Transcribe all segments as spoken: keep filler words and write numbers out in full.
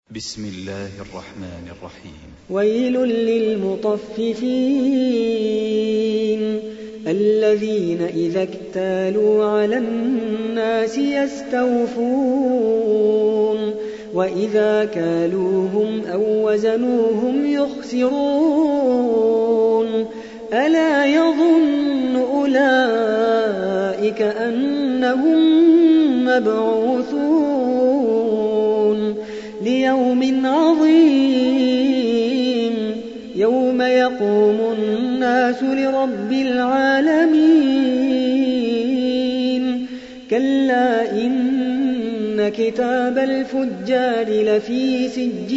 بسم الله الرحمن الرحيم. ويل للمطففين الذين إذا اكتالوا على الناس يستوفون وإذا كالوهم أو وزنوهم يخسرون ألا يظن أولئك أنهم مبعوثون ليوم عظيم يوم يقوم الناس لرب العالمين كلا إن كتاب الفجار لفي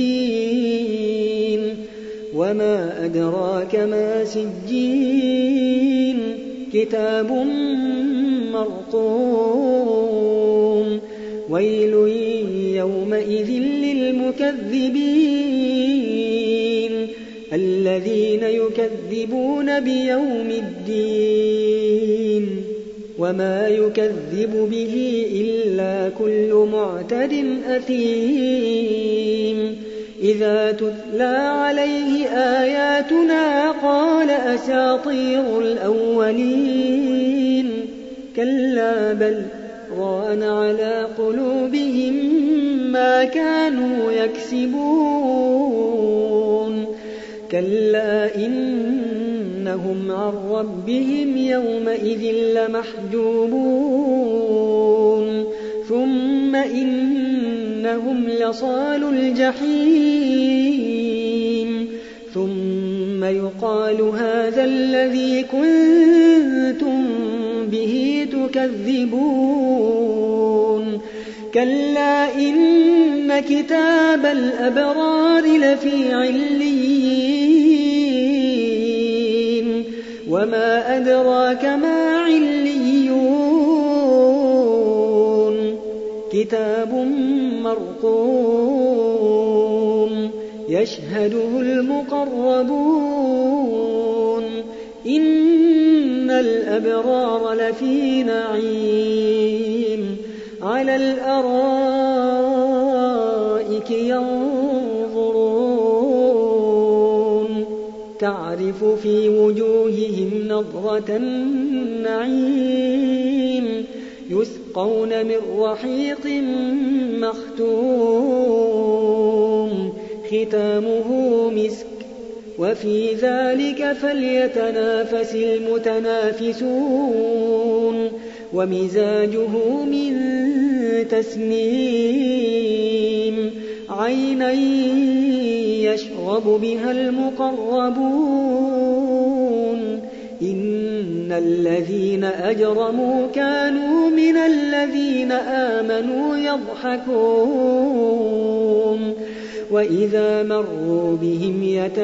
سجين وما أدراك ما سجين كتاب مرقوم ويل يومئذ للمكذبين الذين يكذبون بيوم الدين وما يكذب به إلا كل معتد أثيم إذا تتلى عليه آياتنا قال أساطير الأولين كلا بل ران على قلوبهم ما كانوا يكسبون كلا إنهم عن ربهم يومئذ لمحجوبون ثم إنهم لصالوا الجحيم ثم يقال هذا الذي كنتم به تكذبون كلا إن كتاب الأبرار لفي عليين وما أدراك ما عليون كتاب مرقوم يشهده المقربون إن الأبرار لفي نعيم على الأرائك ينظرون تعرف في وجوههم نضرة النعيم يسقون من رحيق مختوم ختامه مسك وفي ذلك فليتنافس المتنافسون ومزاجه من تسنيم عينا يشرب بها المقربون إن الذين أجرموا كانوا من الذين آمنوا يضحكون وإذا مروا بهم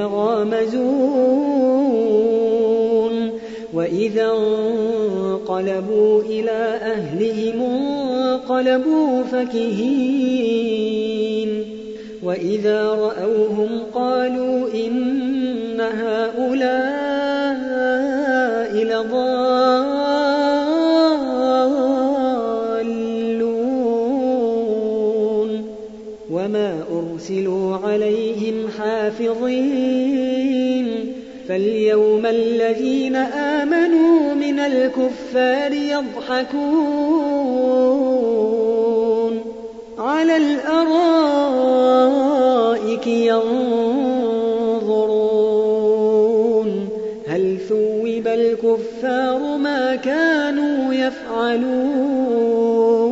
يتغامزون وإذا انقلبوا إلى أهلهم انقلبوا فكهين وإذا رأوهم قالوا إن هؤلاء لضالون وما أرسلوا عليهم حافظين فاليوم الذين آمنوا من الكفار يضحكون على الأرائك ينظرون هل ثوب الكفار ما كانوا يفعلون